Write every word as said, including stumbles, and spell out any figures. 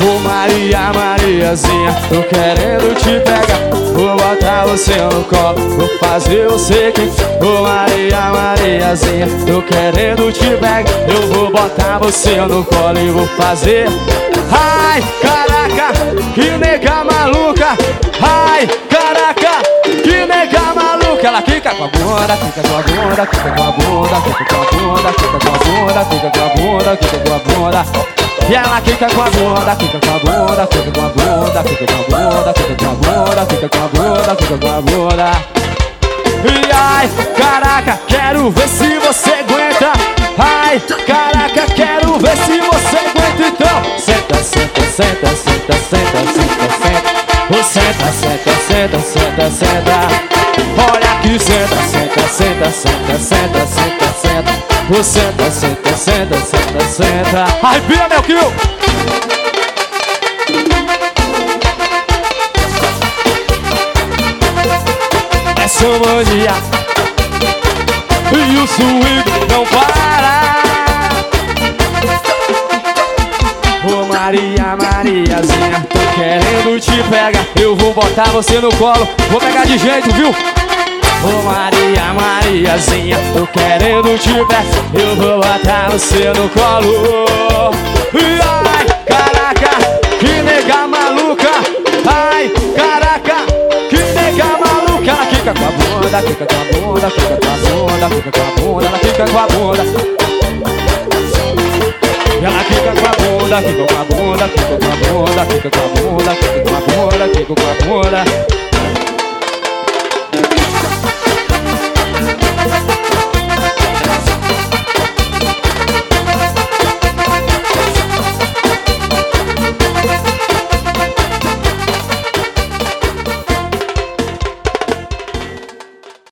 Ô Maria, Mariazinha, tô querendo te pegar. Vou botar você no colo, vou fazer você que. Ô Maria, Mariazinha, tô querendo te pegar. Eu vou botar você no colo e vou fazer. Ai, caraca, que nega maluca. Ai, caraca, que nega maluca. Ela quica com a bunda, quica com a bunda, quica com a bunda, quica com a bunda, quica com a bunda, quica com a bunda, quica com a bunda. E ela quica com a bunda, quica com a bunda, quica com a bunda, quica com a bunda, quica com a bunda, quica com a bunda, quica com a bunda. E ai, caraca, quero ver se você aguenta. Ai, caraca, quero ver se você aguenta. Então, senta, senta, senta, senta, senta, senta, senta. Oh, senta, senta, senta, senta, senta. Olha aqui, senta, senta, senta, senta, senta, senta, senta. Oh, senta, senta, senta, senta, senta. Arrepia, meu kill! Essa mania e o swing não para. Ô Maria, Mariazinha, tô querendo te pegar. Eu vou botar você no colo, vou pegar de jeito, viu? Ô Maria, Mariazinha, tô querendo te pegar. Eu vou botar você no colo. E ai, caraca, que nega maluca. Ai, caraca, que nega maluca. Ela quica com a bunda, quica com a bunda, quica com a bunda, quica com a bunda, ela quica com a bunda. Ela quica com a bunda, quica com a bunda, quica com a bunda, quica com a bunda, quica com a bunda, quica com a bunda.